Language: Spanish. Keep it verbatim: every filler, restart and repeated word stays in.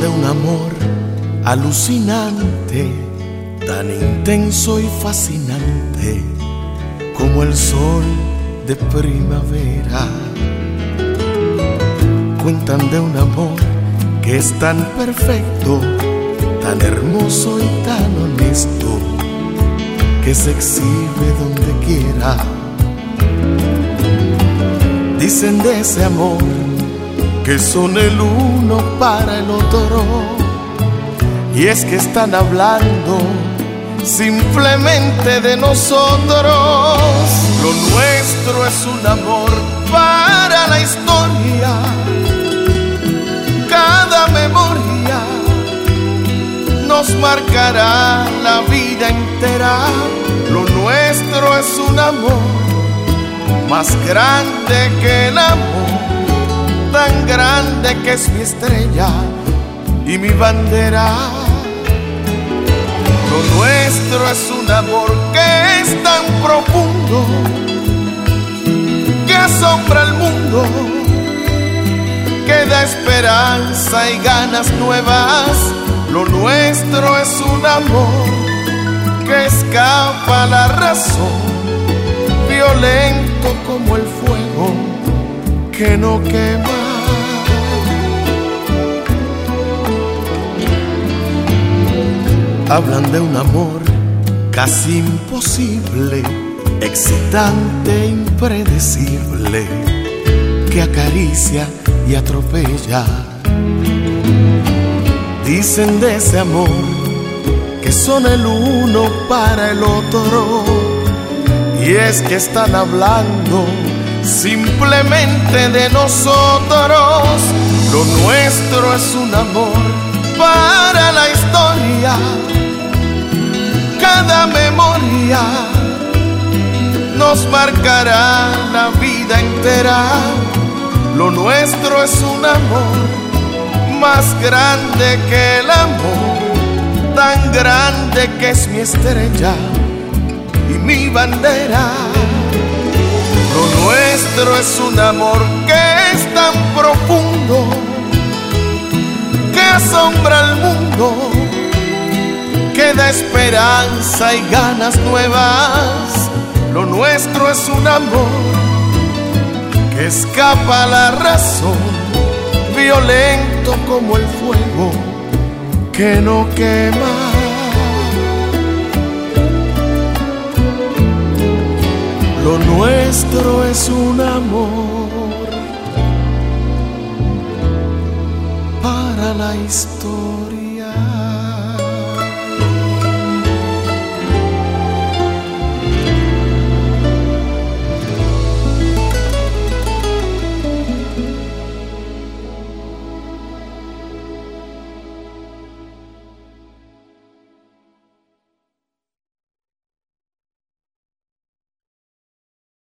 de un amor alucinante, tan intenso y fascinante como el sol de primavera. Cuentan de un amor que es tan perfecto, tan hermoso y tan honesto, que se exhibe donde quiera. Dicen de ese amor que son el uno para el otro, y es que están hablando simplemente de nosotros. Lo nuestro es un amor para la historia, cada memoria nos marcará la vida entera. Lo nuestro es un amor más grande que el amor, tan grande que es mi estrella y mi bandera. Lo nuestro es un amor que es tan profundo, que asombra al mundo, que da esperanza y ganas nuevas. Lo nuestro es un amor que escapa a la razón, violento como el fuego que no quema. Hablan de un amor casi imposible, excitante, impredecible, que acaricia y atropella. Dicen de ese amor que son el uno para el otro, y es que están hablando simplemente de nosotros. Lo nuestro es un amor para la historia, cada memoria nos marcará la vida entera. Lo nuestro es un amor más grande que el amor, tan grande que es mi estrella y mi bandera. Lo nuestro es un amor que es tan profundo, que asombra al mundo, que da esperanza y ganas nuevas. Lo nuestro es un amor que escapa a la razón, violento como el fuego que no quema. Lo nuestro es un amor para la historia.